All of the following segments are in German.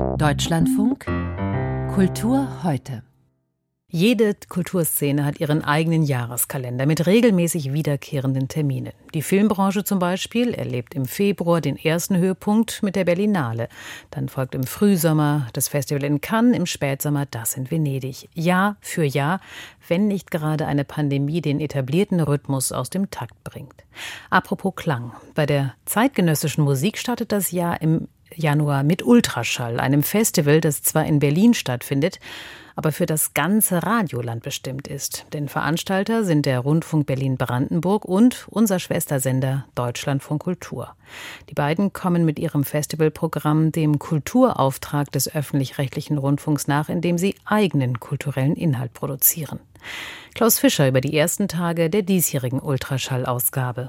Deutschlandfunk Kultur heute. Jede Kulturszene hat ihren eigenen Jahreskalender mit regelmäßig wiederkehrenden Terminen. Die Filmbranche zum Beispiel erlebt im Februar den ersten Höhepunkt mit der Berlinale. Dann folgt im Frühsommer das Festival in Cannes, im Spätsommer das in Venedig. Jahr für Jahr, wenn nicht gerade eine Pandemie den etablierten Rhythmus aus dem Takt bringt. Apropos Klang. Bei der zeitgenössischen Musik startet das Jahr im Januar mit Ultraschall, einem Festival, das zwar in Berlin stattfindet, aber für das ganze Radioland bestimmt ist. Denn Veranstalter sind der Rundfunk Berlin-Brandenburg und unser Schwestersender Deutschlandfunk Kultur. Die beiden kommen mit ihrem Festivalprogramm dem Kulturauftrag des öffentlich-rechtlichen Rundfunks nach, indem sie eigenen kulturellen Inhalt produzieren. Klaus Fischer über die ersten Tage der diesjährigen Ultraschall-Ausgabe.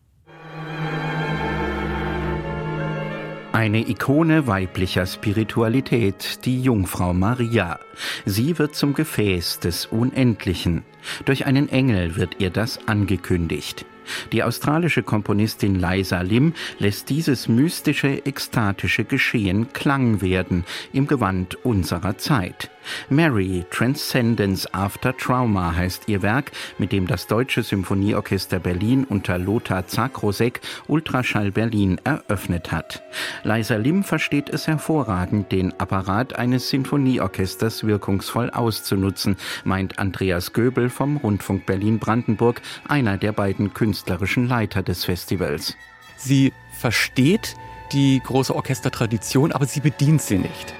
Eine Ikone weiblicher Spiritualität, die Jungfrau Maria. Sie wird zum Gefäß des Unendlichen. Durch einen Engel wird ihr das angekündigt. Die australische Komponistin Liza Lim lässt dieses mystische, ekstatische Geschehen Klang werden im Gewand unserer Zeit. Mary, Transcendence After Trauma heißt ihr Werk, mit dem das Deutsche Symphonieorchester Berlin unter Lothar Zakrosek Ultraschall Berlin eröffnet hat. Liza Lim versteht es hervorragend, den Apparat eines Sinfonieorchesters wirkungsvoll auszunutzen, meint Andreas Göbel vom Rundfunk Berlin-Brandenburg, einer der beiden künstlerischen Leiter des Festivals. Sie versteht die große Orchestertradition, aber sie bedient sie nicht.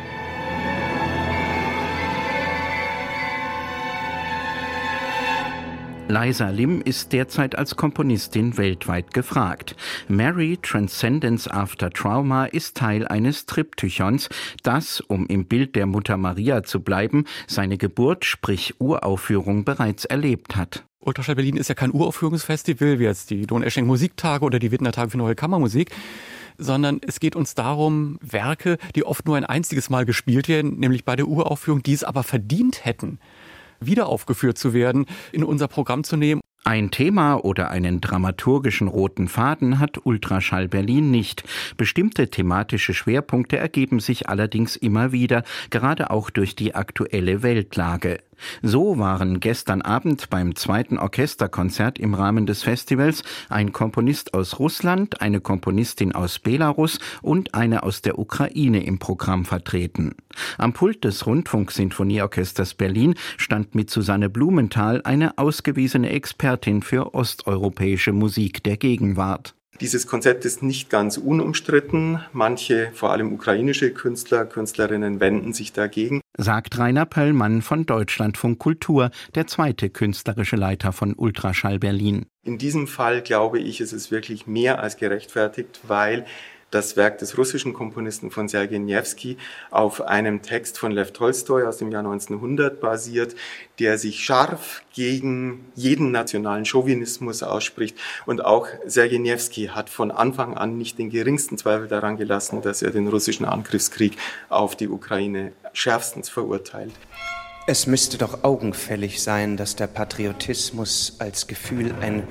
Liza Lim ist derzeit als Komponistin weltweit gefragt. Mary, Transcendence After Trauma ist Teil eines Triptychons, das, um im Bild der Mutter Maria zu bleiben, seine Geburt, sprich Uraufführung, bereits erlebt hat. Ultraschall Berlin ist ja kein Uraufführungsfestival, wie jetzt die Don-Esching Musiktage oder die Widner Tage für Neue Kammermusik, sondern es geht uns darum, Werke, die oft nur ein einziges Mal gespielt werden, nämlich bei der Uraufführung, die es aber verdient hätten, wieder aufgeführt zu werden, in unser Programm zu nehmen. Ein Thema oder einen dramaturgischen roten Faden hat Ultraschall Berlin nicht. Bestimmte thematische Schwerpunkte ergeben sich allerdings immer wieder, gerade auch durch die aktuelle Weltlage. So waren gestern Abend beim zweiten Orchesterkonzert im Rahmen des Festivals ein Komponist aus Russland, eine Komponistin aus Belarus und eine aus der Ukraine im Programm vertreten. Am Pult des Rundfunksinfonieorchesters Berlin stand mit Susanne Blumenthal eine ausgewiesene Expertin für osteuropäische Musik der Gegenwart. Dieses Konzept ist nicht ganz unumstritten. Manche, vor allem ukrainische Künstler, Künstlerinnen wenden sich dagegen, sagt Rainer Pöllmann von Deutschlandfunk Kultur, der zweite künstlerische Leiter von Ultraschall Berlin. In diesem Fall glaube ich, ist es wirklich mehr als gerechtfertigt, weil das Werk des russischen Komponisten von Sergei Newski auf einem Text von Lew Tolstoi aus dem Jahr 1900 basiert, der sich scharf gegen jeden nationalen Chauvinismus ausspricht. Und auch Sergei Newski hat von Anfang an nicht den geringsten Zweifel daran gelassen, dass er den russischen Angriffskrieg auf die Ukraine schärfstens verurteilt. Es müsste doch augenfällig sein, dass der Patriotismus als Gefühl ein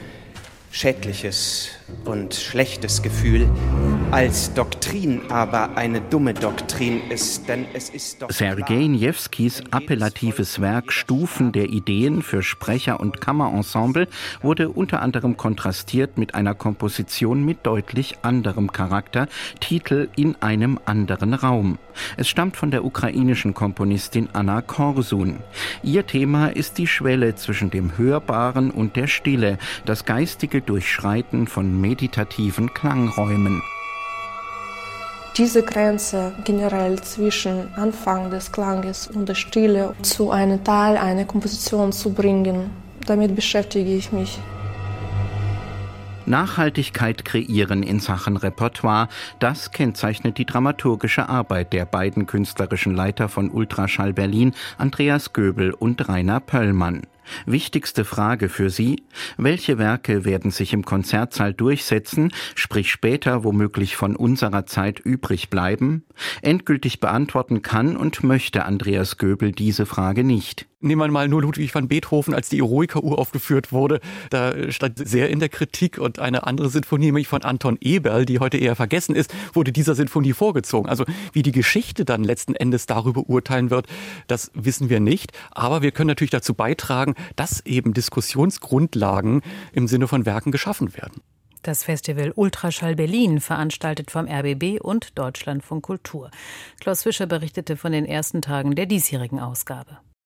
schädliches und schlechtes Gefühl, als Doktrin aber eine dumme Doktrin ist, denn es ist doch Sergei Newskis appellatives Werk Stufen der Ideen für Sprecher- und Kammerensemble wurde unter anderem kontrastiert mit einer Komposition mit deutlich anderem Charakter, Titel In einem anderen Raum. Es stammt von der ukrainischen Komponistin Anna Korsun. Ihr Thema ist die Schwelle zwischen dem Hörbaren und der Stille, das geistige Durchschreiten von meditativen Klangräumen. Diese Grenze generell zwischen Anfang des Klanges und der Stille zu einem Teil einer Komposition zu bringen, damit beschäftige ich mich. Nachhaltigkeit kreieren in Sachen Repertoire, das kennzeichnet die dramaturgische Arbeit der beiden künstlerischen Leiter von Ultraschall Berlin, Andreas Göbel und Rainer Pöllmann. Wichtigste Frage für sie: Welche Werke werden sich im Konzertsaal durchsetzen, sprich später womöglich von unserer Zeit übrig bleiben? Endgültig beantworten kann und möchte Andreas Göbel diese Frage nicht. Nehmen wir mal nur Ludwig van Beethoven, als die Eroica uraufgeführt wurde. Da stand sehr in der Kritik, und eine andere Sinfonie, nämlich von Anton Eberl, die heute eher vergessen ist, wurde dieser Sinfonie vorgezogen. Also wie die Geschichte dann letzten Endes darüber urteilen wird, das wissen wir nicht. Aber wir können natürlich dazu beitragen, dass eben Diskussionsgrundlagen im Sinne von Werken geschaffen werden. Das Festival Ultraschall Berlin, veranstaltet vom RBB und Deutschlandfunk Kultur. Klaus Fischer berichtete von den ersten Tagen der diesjährigen Ausgabe.